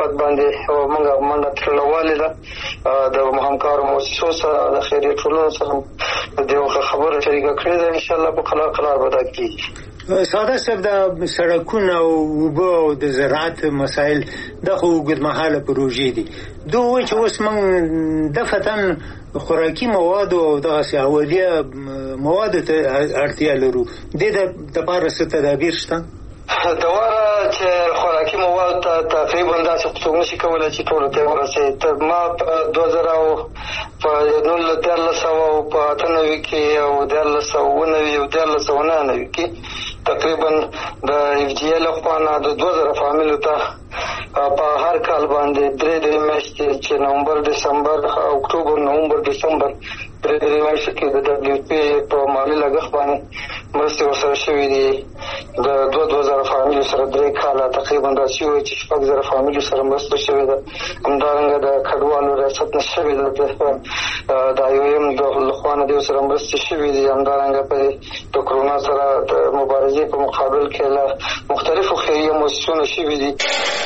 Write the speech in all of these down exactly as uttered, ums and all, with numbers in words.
صحت باندې موږ منډه ترلوالې ده د همکارو مؤسسو سره د خیریه ټولنو سره د یو خبره شریکه کړې ده. ان شاء الله په قلار قلار به دا کېږي. ساده صاحب د سړکونه او اوبه او د زراعت مسایل د خو اوږدمهاله پروژې دي. دوی وایي چې اوس موږ دفتن خوراکي مواد او دغسې اولیه موادو ته اړتیا لرو. دې دپاره څه تدابیر شته؟ د واره چې خوراکي مواد ته تقریبا داسې څوک نشي کولی چې ټولو ته ورسوي. ما په دوه زره په نولس دیارلس سوه او په اته نوي کې او دیارلس سوه اوه نوي او دیارلس سوه نهه نوي کې تقریبا د اف جی ای له خوا نه د دوه زره فامیلو ته په هر کال باندې درې درې میاشتې چې نومبر دسمبر اکتوبر نومبر دسمبر درې درې میاشتې کې د ډبلیو پی په مالي لګښت باندې مرستې ورسره شوي دي. د دوه دوه زره فامیلو سره درې کاله تقریبا داسې وایي چې شپږ زره فامیلو سره مرسته شوې ده. همدارنګه د کډوالو ریاست نه شوې ده د آی او ایم د لخوا نه دې سره مرستې شوې دي. همدارنګه په د کرونا سره د مبارزې په مقابل کې له مختلفو خیریه مؤسسونو شوې دي.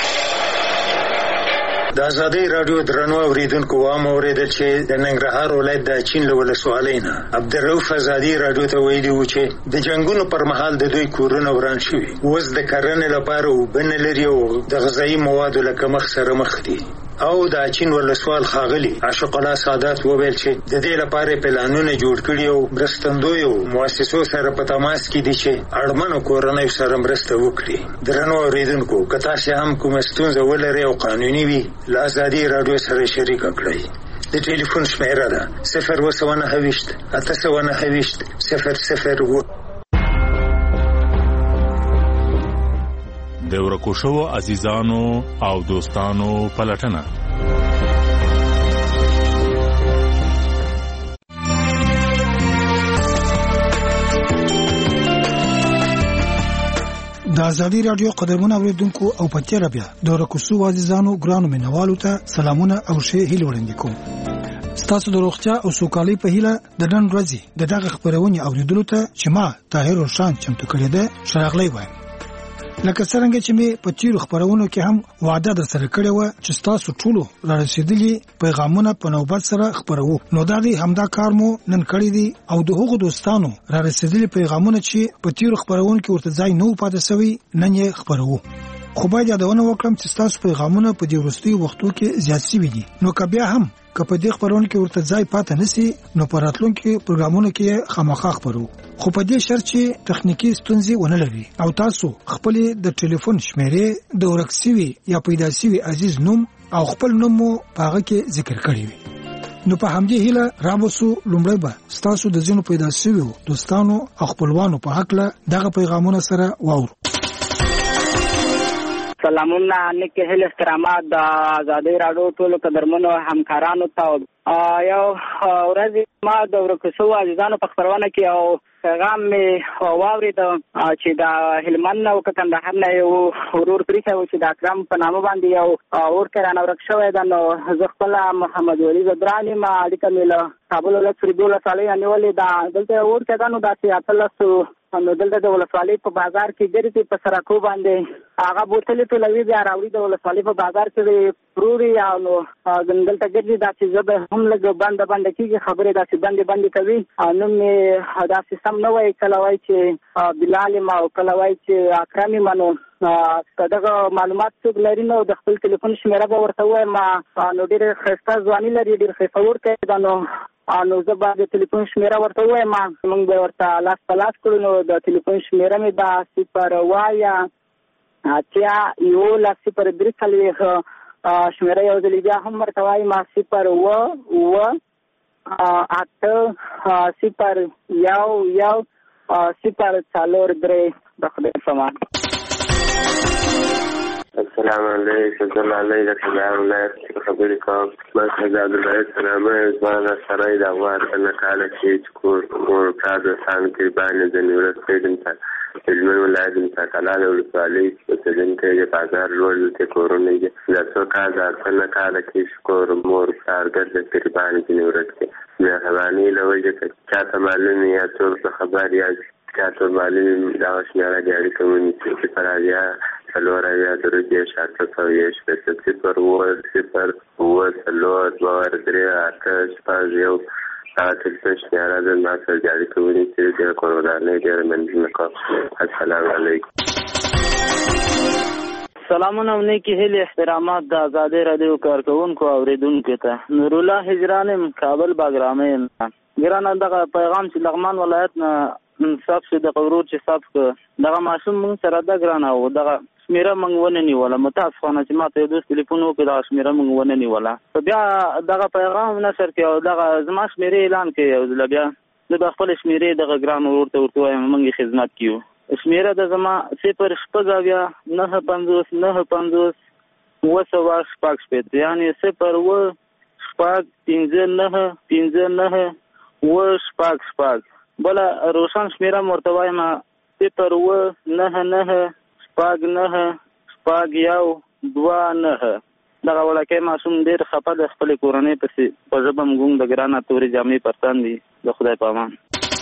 د ازادۍ راډیو درنو اوریدونکو وام اوریدل چې د ننګرهار ولایت د اچین له ولسوالۍ نه عبدالرؤف ازادي راډیو ته ویلي وو چې د جنګونو پر مهال د دوی کورونه وران شوي، اوس د کرنې لپاره اوبه نه لري او د غذایي موادو له کمښت سره مخ دي. او د اچین ولسوال ښاغلي عاشق الله سادات وویل چې د دې لپاره پلانونه جوړ کړي او مرستندویو مؤسسو سره په تماس کې دي چې اړمنو کورنیو سره مرسته وکړي. درنو اوریدونکو که تاسو هم کومه ستونزه ولرئ او قانوني وي له ازادي راډیو سره شریکه کړئ. د ټلیفون شمیره ده صفر اووه سوه نهه ویشت اته سوه نهه ویشت صفر صفر اووه. د ورکو شوو عزیزانو او دوستانو پلټنه. د ازادي راډیو قدرمن اوریدونکو او پچیر بیا د ورکو شوو عزیزانو ګرانو مینوالو ته سلامونه او ښه هیله وړاندې کوم. ستاسو د روغتیا او سوکالۍ په هیله د نن ورځې د دغه خبرونې اوریدلو ته چې ما طاهر روشان چمتو کړی ده شراغلی وایم. لکه څنګه چې مې په تیرو خبرونو کې هم وعده در سره کړې وه چې ستاسو ټولو را رسېدلي پیغامونه په نوبت سره خپروو، نو دا دی همدا کار مو نن کړی دی او د هغو دوستانو را رسېدلي پیغامونه چې په تیرو خبرونو کې ورته ځای نه و پاتې سوی نن یې خپروو. خو باید یادونه وکړم چې ستاسو پیغامونه په دې وروستیو وختو کې زیات شوي دي، نو که بیا هم که په دې خبرونو کې ورته ځای پاتې نشي نو په راتلونکي پروګرامونو کې خامخا خپرو، خو په دې شرط چې تخنیکی ستونزې ونه لري او تاسو خپل د ټلیفون شمیرې د ورک شوي یا پیدا شوي عزیز نوم او خپل نوم مو په هغه کې ذکر کړی وي. نو په همدې هیله راوسو لومړی به ستاسو د ځینو پیدا شویو دوستانو او خپلوانو په هکله دغه پیغامونه سره واورو. سلامونه نیک هیله احترامات د ازادۍ راډیو ټولو قدرمنو همکارانو ته. یو ورځ ما د ورکو شوو عزیزانو په خپرونه کې یو پیغام مې واورېد چې د هلمند او کندهار نه یو ورور پریښی و چې د اکرم په نامه باندې یو اور کې رانه ورک شوی ده. نو زه خپله محمد ولی زدران یم، اړیکه مې له کابل ولایت فریدو ولسوالۍ نه نیولې ده. دلته یو اور کې ده، نو داسې اتلسو نو دلته د ولسوالۍ په بازار کې ګرځي په سرکو باندې هغه بوتلې ټولوي، بیا راوړي د ولسوالۍ په بازار کې پروري او نو دلته ګرځي. داسې ژبه هم لږ بنده بنده کېږي، خبرې داسې بندې بندې کوي. نوم مې داسې سم نه وایي، کله وایي چې بلال یم او کله وایي چې اکرم یم. نو که دغه معلومات څوک لري نو د خپل ټلیفون شمیره به ورته ووایم. نو ډېرې ښایسته ځواني لري، ډېر ښایسته ورته ده. نو نو زه به د ټلیفون شمیره ورته ووایم، موږ به ورته لاس په لاس کړو. نو د ټلیفون شمیره مې ده صفر اوه اتیا یولس صفر درې څلوېښت. شمیره یو ځلې بیا هم ورته وایم صفر اوه اوه اته صفر یو یو صفر څلور درې. د خدای پامان. السلام علیکم زما علی د کندهار ولایت خبرې کوم. ما سره عبدالرحیم سلامه ځوان سړی د افغان نه کاله چې کور مور کار د سان کې باندې د نیورت پیدم ته هلمند ولایت د کلاله ولسوالۍ په څنګه کې بازار روډ ته کورونه دي د څو کال د نه کاله کې کور مور کارګر د تقریبا د نیورت کې نه حوالي لوجه چې چاته معلومه یا څو خبر یا چاته معلومه دا شمیره د اړیکو مونږ چې پر راځي څلور اویا درې دېرش اته سوه یو شپېته صفر اووه صفر اووه څلور دوه درې اته شپږ یو هغه تلفون شمېره ده. ما سره د اړیکې ونیسئ. ډېره قرباني، ډېره مننه کوم. السلام علیکم. سلامونه او نیکی هیلې احترامات د ازادۍ راډیو کارکوونکو او اوریدونکو ته. نور الله هجران یم، کابل باګرامه یم. ګرانه دغه پیغام چې لغمان ولایت نه صاف شو دغه ورور چې صاف کړ دغه ماشوم موږ سره ده ګرانه او دغه شمېره موږ ونه نیوله. متاسفانه چې ما ته یو دوست تلیفون وکړ دغه شمېره موږ ونه نیوله. بیا دغه پیغام نشر کړي او دغه زما شمېرې اعلان کړي او زه بیا زه به خپلې شمېرې دغه ګران ورور ته ورته وایم موږ یې خدمت کړو. شمېره د زما صفر شپږ اویا نهه پنځوس نهه پنځوس اووه سوه شپږ شپېته یعنې صفر اووه شپږ پنځه نهه پنځه نهه اووه شپږ شپږ. بله روشن شمېره م ورته وایم صفر اووه نهه نهه شپږ نهه شپږ یو دوه نهه. دغه وړکی ماشوم ډېر خفه د خپلې کورنۍ پسې په ژبه م ګونګ د ګرانه تورې جامې پر تن دي. د خدای په امان.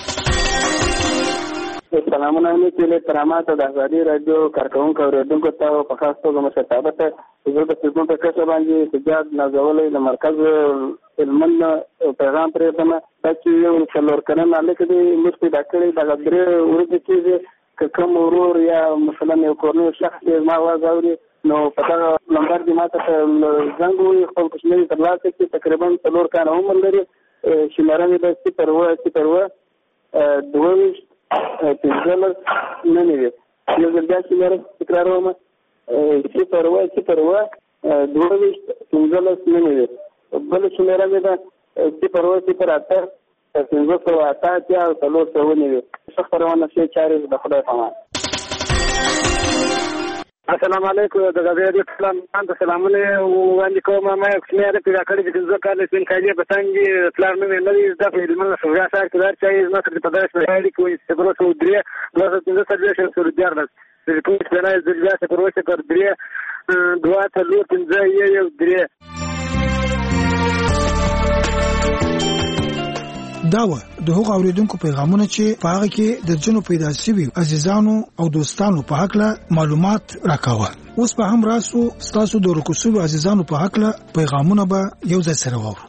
سلامونه نیکې احترامات د ازادۍ راډیو کارکوونکو او اورېدونکو ته په خاص توګه مشرتابه ته زه د فیسبوک په کچه باندې سجاد نازولی د مرکز هلمند پیغام پرېږدم. دا چې یو څلور کلن هلک دی موږ پیدا کړی دغه درې ورځې کېږي که کوم ورور یا مثلا یو کورنۍ شخص دی زما اواز اوري نو په دغه نمبر دې ما ته زنګ ووهي خپل کوچنی ترلاسه کړي. تقریبا څلور کاله عمر لري. شمېره مې ده صفر اووه صفر اووه دوه ویشت پنځلس نهه نوي. یو ځل بیا شمېره تکراروم صفر اووه صفر اووه دوه ویشت پنځلس نهه نوي. بله شمېره مې ده صفر اووه صفر اته پنځه سوه اته اتیا او څلور سوه نوي. ښه خپرونه ښې چارې د خدای په امان. السلام علیکم. د غزې اسلام ته سلامونه وړاندې کوم. ما یو کوچنی هلک پیدا کړی چې پنځه کاله سپین کالي په څنګ یې پلار نوم یې نه دی زده په هلمند سوژا ښار کې دا چې زما سره په داسې اړیکې وایي صفر اووه سوه درې دوه سوه پنځه څلوېښت شل سوه دیارلس ټلیفون شمېره یې زر بیا صفر اووه صفر درې دوه څلور پنځه یو یو درې. دا و د هغو اوریدونکو پیغامونه چې په هغه کې د جنو پیدا شوي عزیزانو او دوستانو په حقله معلومات راکاوه. اوس به هم راسو ستاسو د ورکو عزیزانو په حقله پیغامونه به یو ځای سره واورو.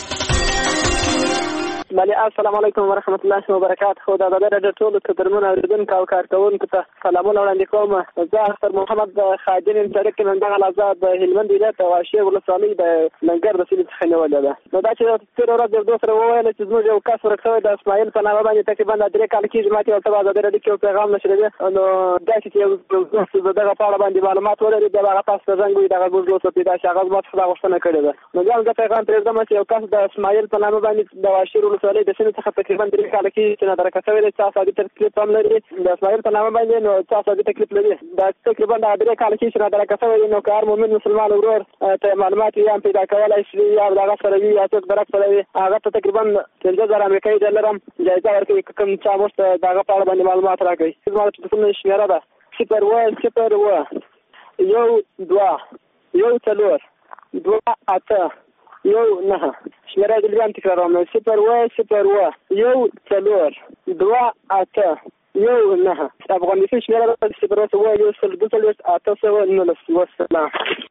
بله السلام علیکم ورحمت الله وبرکاته. خو د ازادۍ راډیو ټولو قدرمنو اوریدونکو او کارکوونکو ته سلامونه وړاندې کوم. زه اختر محمد خادم یم. تاریخ کې نن دغه لحظه د هلمند ولایت واشیر ولسوالۍ د لنګر د سیمې څخه نیولې ده. نو دا چې تېره ورځ یو دوست راوویله چې زموږ یو کس ورک شوی د اسماعیل په نامه باندې تقریبا د درې کاله کېږي ما چې ورته په ازادۍ راډیو کې یو پیغام نشروي. نو داسې چې یو دوست د دغه په اړه باندې معلومات ولري بیا به هغه تاسو ته زنګ ووهي دغه زموږ دوست پیدا شي. هغه زما څخه دا غوښتنه کړې ده. نو بیا زه پیغام پرېږدم چې یو کس د اسماعیل په نامه باندې د واشیر ولسوالۍ د سیمې څخه تقریبا درې کاله کې چې نادرکه شوی دی. چا سادي تکلیف هم لري د اسماعیل په نامه باندې نو چا سادي تکلیف لري. دا تقریبا د درې کاله کې چې نادرکه شوی دی نو که هر مؤمن مسلمان ورور ته معلومات وي هم پیدا کولی شي یا د هغه سره وي یا څوک درک سره وي هغه ته تقریبا پنځه زره امریکایي ډالر هم جایزه ورکوي که کوم چا موږ ته د هغه په اړه باندې معلومات راکوي. زما د ټلیفون شمېره ده صفر اووه صفر اووه یو دوه یو څلور دوه اته یو نهه. شمېره دې بیا هم تکراروم صفر اووه صفر اووه یو څلور دوه اته یو نهه. افغانستان شمېره ده صفر اووه اووه یو سل دوه څلوېښت اته سوه نولس. وسلام.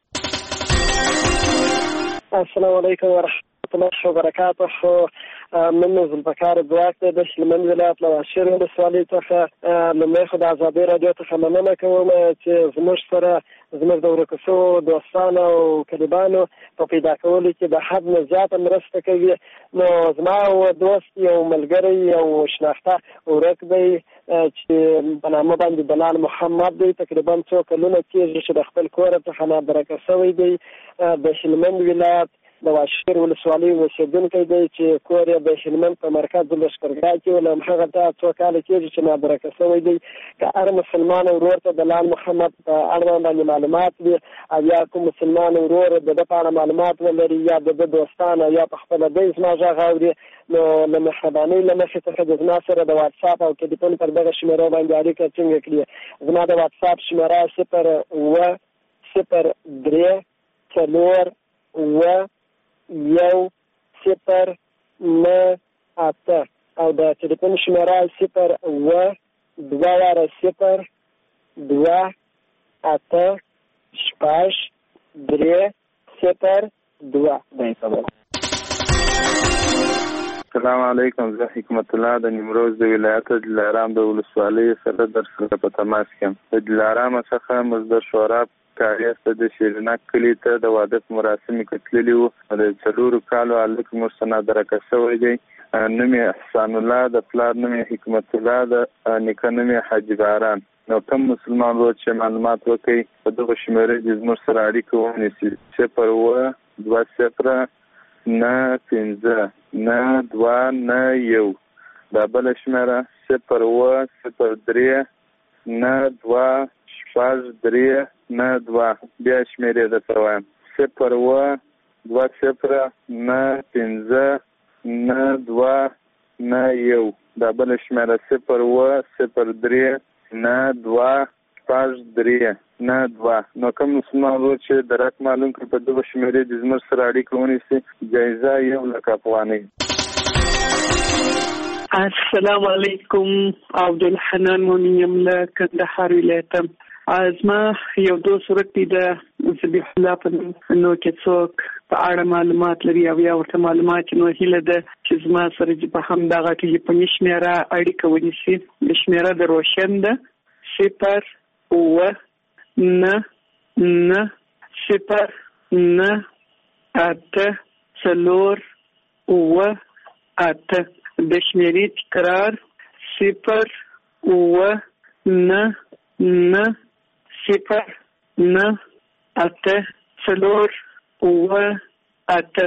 السلام علیکم ورحمت الله وبرکاته. من ذوالفقار ځواک دی د هلمند ولایت له واشیر ولسوالۍ څخه. لومړی خو د ازادۍ راډیو څخه مننه کوم چې زموږ سره زموږ د ورکو شوو دوستانو او کلیبانو په پیدا کولو کې د حد نه زیاته مرسته کوي. نو زما دوست یو ملګری یو شناخته ورک دی چې په نامه باندې بلال محمد دی. تقریبا څو کلونه کېږي چې د خپل کوره څخه نادرکه شوی دی. د هلمند ولایت د واشیر ولسوالۍ اوسېدونکی دی چې کور یې د هلمند په مرکز لښکرګاه کې و. له همهغه ته څو کاله کېږي چې نادرکه شوی دی. که هر مسلمان ورور ته د لال محمد په اړه باندې معلومات وي او یا کوم مسلمان ورور د ده په اړه معلومات ولري یا د ده دوستان او یا په خپله دی زما غږ اوري نو له مهربانۍ له مخې څخه د زما سره د واټساپ او ټلیفون پر دغه شمېرو باندې اړیکه ټینګه کړي. زما د واټساپ شمېره صفر اووه صفر درې څلور اووه یو صفر نه اته او د ټلیفون شمېره صفر اووه دوه واره صفر دوه اته شپږ درې صفر دوه دی خبر. السلام علیکم، زه حکمت الله د نیمروز د ولایت دلارام د ولسوالۍ سره در سره په تماس کې یم. د دلارام څخه مصدر شورا کاریاسته د شیرینک کلي ته د واده په مراسمو کې تللي وو. د څلورو کالو هلک موږ څخه درکه شوی دی. نوم یې احسان الله، د پلار نوم یې حکمت الله، د نیکه نوم یې حاجي باران. نو کوم مسلمان ورور چې معلومات وکړي په دغه شمېره دې زموږ سره اړیکه ونیسي. صفر اووه دوه صفره نه پنځه نه دوه نه یو. دا بله شمېره صفر اووه صفر درې نه دوه شپږ درې نه دوه. بیا شمېرې درته وایم صفر اووه دوه صفره نه پنځه نه دوه نه یو. دا بله شمېره صفر اووه صفر درې نه دوه شپږ درې نه دوه. نو کوم مسلمان ورور چې درک معلوم کړي په دغه شمېرې د زموږ سره اړیکه ونیسي، جایزه یو لک افغانۍ. السلام علیکم، عبدالحنان مؤمن یم له کندهار ولایتم. زما یو دوست ورک دی د ذبیح الله په نوم. نو که څوک په اړه معلومات لري او یا ورته معلومات نو هیله ده چې زما سره په همدغه ټلیفوني شمېره اړیکه ونیسي. د شمېره د روشن ده صفر اووه نه نه صفر نه اته څلور اووه اته. د شمېرې تکرار صفر اووه نه نه صفر نه اته څلور اووه اته.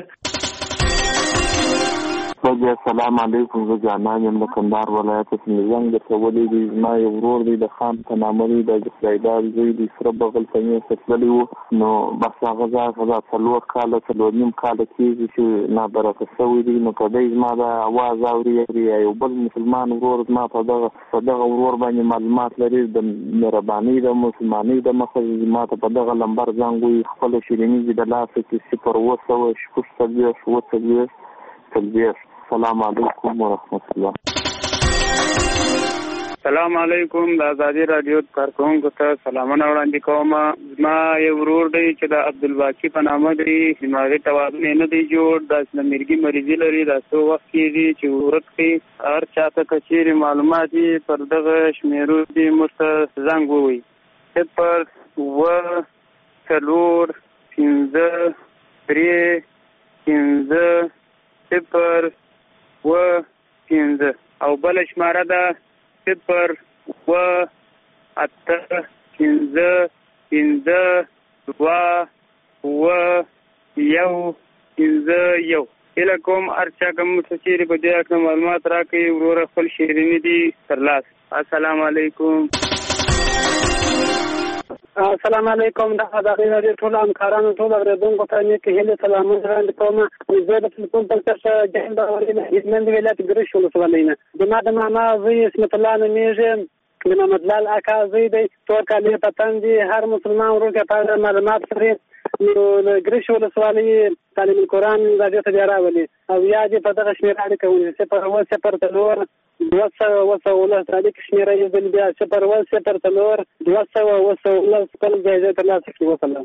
السلام علیکم، زه جانان یم له کندهار ولایت څخه. زنګ درته ولیږي، زما یو ورور دی د خان په نامه دی، د جفریدار زوی دی، سره بغل ته یې تللی وو. نو بس هغه ځای هغه څلور کاله څلور نیم کاله کېږي چې نابرکه شوی دی. نو که دی زما د اواز اوري یا یو بل مسلمان ورور زما په دغه په دغه ورور باندې معلومات لري د مهربانۍ د مسلمانۍ د مخه ما ته په دغه لمبر زنګ ووایي. خپله شیریني د لاسه کې صفر اووه سوه شپږ څلوېښت اووه څلوېښت څلوېښت. السلام علیکم ورحمت الله. السلام علیکم، د ازادي راډیو کارکونکو ته سلامونه وړاندې کوم. زما یو ورور دی چې د عبدالباقي په نامه دی. دماغي توازن یې نه دی جوړ، داسې د مرګي مریضي لري. دا څو وخت کېږي چې ورک دی. هر چاته که چېرې معلومات یې پر دغه شمېرو دي موږ ته زنګ ووایي. صفر اووه څلور پنځه درې پنځه صفر اووه پنځه. او بله شماره ده صفر اووه اته پنځه پنځه دوه اووه یو پنځه یو. هیله کوم هر چا کوم څه چېرې په دې اړه معلومات راکړي، وروره خپل شیریني دي ترلاسه. السلام علیکم. السلام علیکم، د ازادي راډیو ټول همکارانو ټول اورېدونکو ته نیکې هیلې سلامونه وړاندې کوم. زه د ټلیفون پر کښه جهان باوري د هلمند ولایت ګرش ولسوالۍ نه. زما د ماما زوی اسمت الله نومېږي، د محمد لال اکا زوی دی. تور کالي په تن دي. هر مسلمان ورور کې په اړه معلومات لري. نو د ګرش ولسوالۍ تعلیم القرآن راډیو ته بیا راولي او یا دې په دغه شمېره اړیکه ونیسي. صفر اووه صفر څلور دوه سوه اووه سوه اوولس. د اړیکې شمېره یې ځل بیا صفر اووه صفر څلور دوه سوه اووه سوه اوولس. خپل جایزه ترلاسه کړي. وسلام.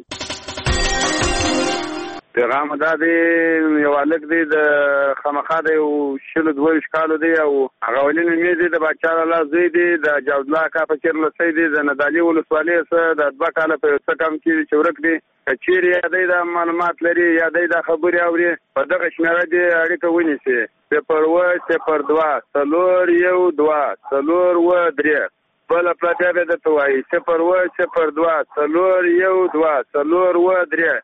پیغام دا دی، یو هلک دی د خامخا د یو شلو دوه ویشت کالو دی او هغه ولي نومې دی د باچا لالا زوی دی، د جاودالله اکا په چیر لسی دی، د ندالي ولسوالۍ څخه د دوه کاله په یو څه کم کېږي چې ورک دی. که چیرې یا دی دا معلومات لري یا دی دا خبرې اوري په دغه شمېره دې اړیکه ونیسي. صفر اووه صفر دوه څلور یو دوه څلور اووه درې. بله پلاتیا بیا درته وایي صفر اووه صفر دوه څلور یو دوه څلور اووه درې.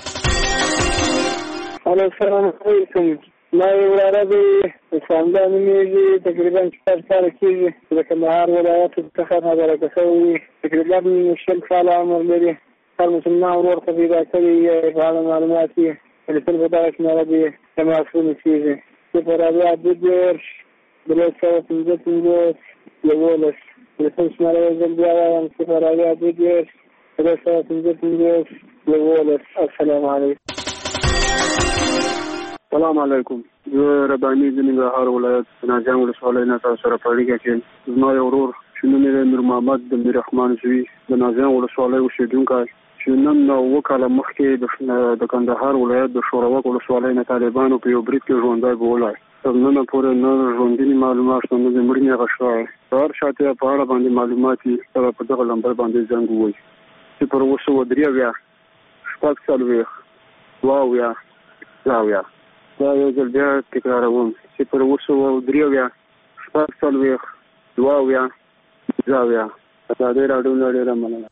السلام علیکم. ما یو وراره دی، سامدا نومېږي، تقریبا شپږ کاله کېږي د کندهار ولایت څخه نابرکه شوی. تقریبا شل کاله عمر لري. هر مسلمان ورور ته پیدا کړي په اړه معلومات یې ټلیفون په دغه شمېره دې تماسونه کېږي. صفر اویا دوه دېرش درې سوه پنځه پنځوس یولس. ټلیفون شمېره یې ځل بیا وایم صفر اویا دوه دېرش درې سوه پنځه پنځوس یولس. السلام علیکم. سلام علیکم. زه رباني د ننګرهار ولایت ناجان ولسوالۍ نه تاسو سره په اړیکه کې. زما یو ورور چې چې نوم یې نور محمد د میر رحمان زوی د نازیان ولسوالۍ اوسېدونکی چې نن اووه کاله مخکې د کندهار ولایت د شوروک ولسوالۍ نه طالبانو په یو برید کې ژوندی بولی. تر ننه پورې نه ژوندي معلومات شته، نه د مړینې هغه شوی. د هر چا ته په اړه باندې معلومات وي، سره په دغه نمبر باندې زنګ ووایي. صفر اووه سوه درې اویا شپږ څلوېښت دوه اویا دوه اویا. دا یو ځل بیا تکراروم، صفر اووه سوه درې اویا شپږ څلوېښت دوه اویا دوه اویا. ازادي راډیو نه ډېره مننه.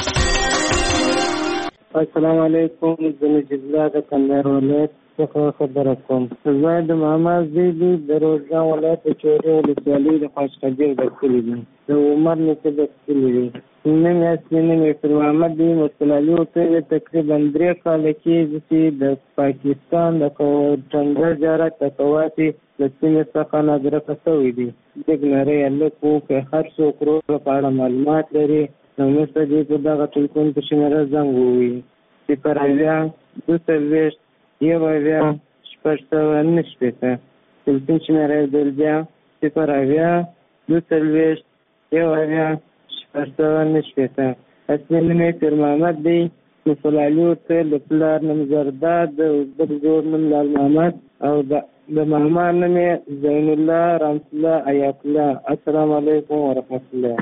السلام علیکم. زه نجیب الله د کندهار ولایت څخه خبره کوم. زه د محمد زیدي د روزګان ولایت د چورې ولسوالۍ د خوشخدیر د کلي دی. د عمر نیکه د کلي دی. نن اصلي نوم یې فر محمد دی. مستلالي ورته تقریبا درې کاله کېږي چې د پاکستان د ټنډر جارت تکواتي د سیمې څخه نادرکه شوی دی. دغ نری هلک و که هر څوک روغ په اړه معلومات لري نو موږ ته دې په دغه ټلیفون په شمېره زنګ ووایي. صفر اویا دوه څلوېښت یو اویا شپږ سوه نه شپېته. ټلیفون شمېره یې بل بیا صفر اویا دوه څلوېښت یو اویا شپږ سوه نه شپېته. اصلي نوم یې پیر محمد دی. مفلالي ورته د پلار نوم زرداد، د بل زوړ نوم لال محمد او د ماما نوم یې زین الله رحمت الله حیات الله. السلام علیکم ورحمت الله.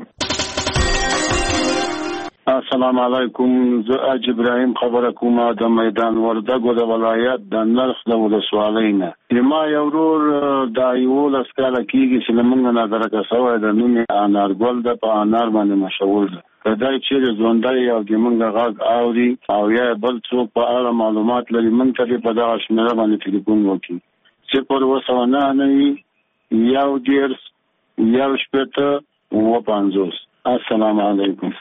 السلام علیکم. زه اج ابراهیم خبره کوم د میدان وردګو د ولایت د نرخ د ولسوالۍ نه. ما یو ورور د یولس کاله کېږي چې له موږ نه درکه شوی د نوم یې انارګل ده، په انار باندې مشهور ده. که دی چیرې ژوندی او د موږ غږ اوري او یا بل څوک په اړه معلومات لري، موږ ته په دغه شمېره باندې ټلیفون وکړي. صفر اووه سوه نهه نوي یو دېرش یو شپېته اووه پنځوس. السلام علیکم.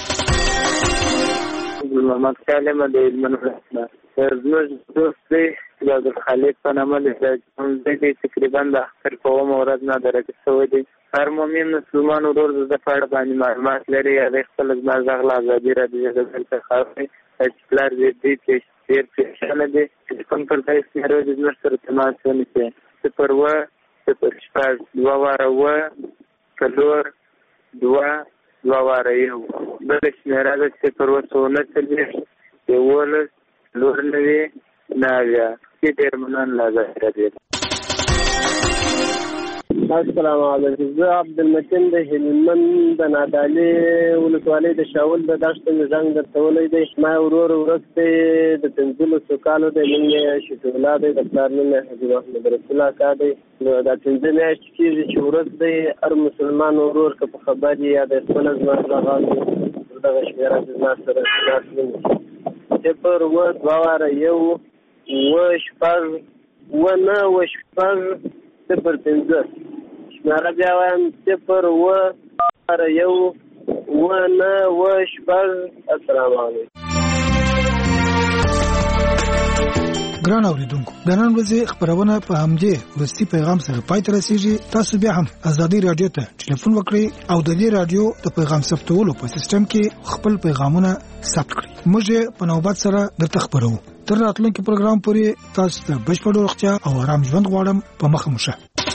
محمد سالم د علمن رحمه زموږ دوست دی د عبدالخالق په نامه دی. تقریبا د اختر په اومه ورځ نه درکه شوی دی. هر مؤمن مسلمان ورور د ده په اړه باندې معلومات لري. هغې خپله زما غږ له ازادي راډیو د بل څخه اوري چې پلار دی دی ډېر پرېشانه دی. ټلیفون پر ځای شمېره د زموږ سره تماس ونیسي. صفر اووه صفر شپږ دوه واره اووه څلور دوه دوه واره یو. بله شمېره ده صفر اووه سوه نهه څلوېښت یولس څلور نوي نهه اویا. ډېر مننه له ازادي راډیو. السلام علیکم. زه عبدالمتین د هلمند د نادعلي ولسوالۍ د شاول د دښتې مې زنګ درته ولی دی. ما ورور ورک دی د پنځلسو کالو دی. نوم یې شفیع الله دی. د پلار نوم یې حبیب احمد رسول اکا دی. نو دا پنځه میاشتې کېږي چې ورک دی. هر مسلمان ورور که په خبر یې یا د خپله زما غږ اوري پر دغه شمېره د زما سره تماس ونیسي. صفر اووه دوه واره یو اووه شپږ اووه نهه اووه شپږ صفر پنځه. شمېره بیا وایم صفر اووه واره یو اووه نهه اووه شپږ. السلام علیکم. ګران اوریدونکو، د نن ورځې خبرونه په همدې وروستي پیغام سره پای ته رسیږي. تاسو بیا هم ازادي راډیو ته ټلیفون وکړئ او د دې راډیو د پیغام ثبتولو په سیستم کې خپل پیغامونه ثبت کړئ. موږ په نوبت سره درته خبرو. تر راتلونکي پروګرام پورې تاسو ته بشپړ روغتیا او آرام ژوند غواړم. په مخه مو شه.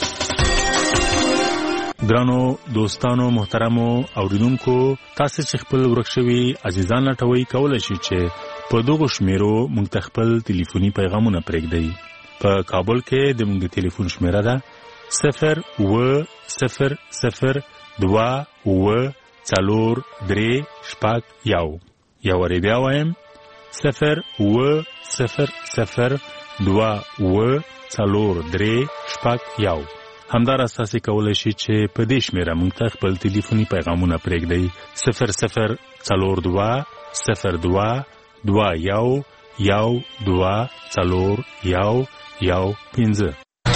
ګرانو دوستانو محترمو اوریدونکو، تاسو چې خپل ورک شوي عزیزان لټوي کولای شئ چې په دغه شمیرو موږ ته خپل ټلیفوني پیغامونه پرېږدئ. په کابل کې د موږ ټلیفون شمیره ده صفر اووه صفر صفر دوه اووه څلور درې شپږ یو. یو وارې بیا وایم صفر اووه صفر صفر دوه اووه څلور درې شپږ یو. همداراز تاسو کولای شئ چې په دې شمیره موږ ته خپل ټلیفوني پیغامونه پرېږدئ صفر صفر څلور دوه صفر دوه دوه یو یو دوه څلور یو یو پنځه.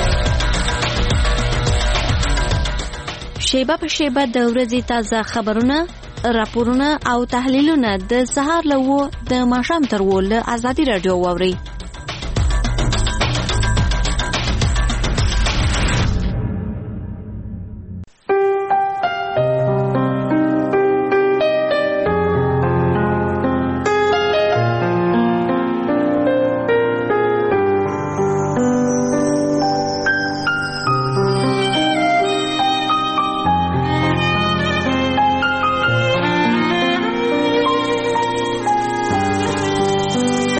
شیبه په شیبه د ورځې تازه خبرونه، راپورونه او تحلیلونه د سهار له وو د ماښام تر وو له ازادي راډیو واوري.